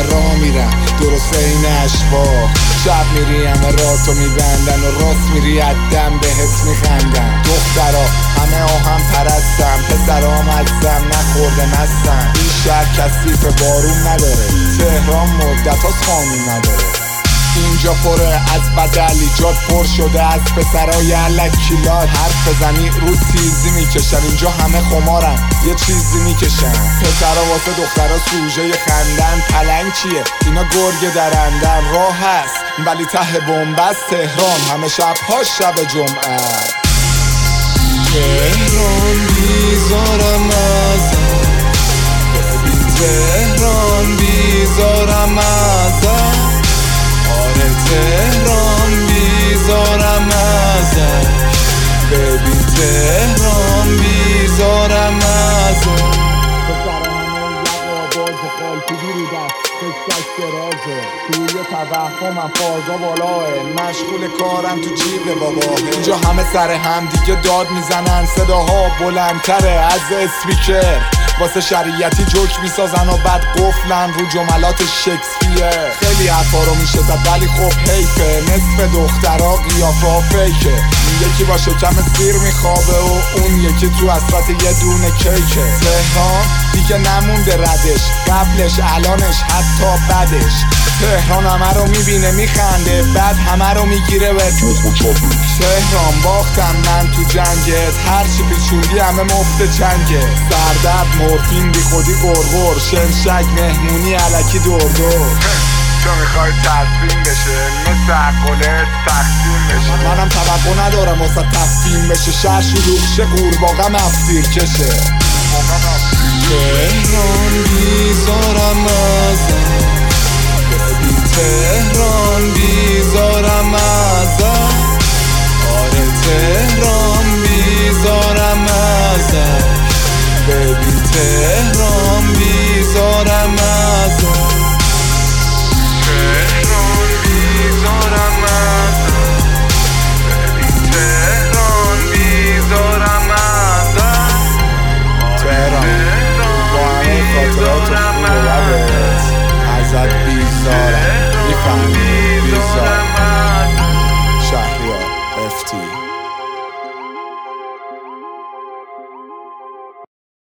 راه میرم درست این اشباه. شب میری همه راتو میبندن و راست میری عدم بهت میخندن. دخترا همه آهم پرستم، پسرام ازم نخورده مستم. این شهر کثیف بارون نداره، تهران مدت هاست قانون نداره. اینجا پره از بدل، ایجاد پر شده از پسرای الکیلات. حرف بزنی رو تیزی میکشن، اینجا همه خمارن یه چیزی میکشن. پسرا واسه دخترا سوژه خندن. پلنگ چیه؟ اینا گرگ درندن. راه هست ولی ته بنبست. تهران همه شبها شب جمعه. تهران بیزارم ازم، ببین تهران بیزارم ازم. آره تهران بیزارم ازم، ببین تهران بیزارم ازم. توی توهمم فازا بالاه، مشغول کارم تو جیب باباه. اینجا همه سر هم دیگه داد میزنن، صداها بلندتره از اسپیکر. واسه شریعتی جوک میسازن و بعد قفلن رو جملات شکسپیر. خیلی حرفا رو میشه زد ولی خب حیفه، نصف دخترها قیافه ها فیکه. یکی با شکم سیر میخوابه و اون یکی تو حسرت یه دونه کیکه. تهران دیگه نمونده ردش، قبلش الانش حتی بعدش. تهران همه رو میبینه میخنده، بعد همه رو میگیره به تهران باختم من تو جنگت، هرچی پیچوندی همه مفت چنگه. سردرد مورفین بی خودی قرقر، شنشک مهمونی علکی دردور. تو میخوای تصمیم بشه مثل عقلت تقسیم بشه. منم توقع ندارم واسه تفهیم بشه، شهر شلوغ شه قورباغه مفتیر کشه. تهران بیزارم ازم، ببین تهران بیزارم ازم. آره تهران بیزارم ازم، ببین تهران بیزارم ازم. تهران بیزارم ازم، ببین تهران بیزارم ازم. تهران با همه خاطرات خوب و بدت ازت بیزارم، میفهمی بیزارم. شهریار FT